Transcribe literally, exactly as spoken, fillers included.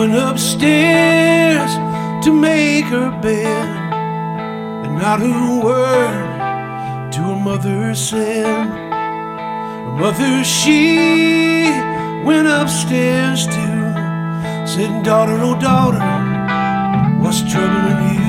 went upstairs to make her bed, and not a word to her mother said. Her mother, she went upstairs too, said, daughter, oh daughter, what's troubling you?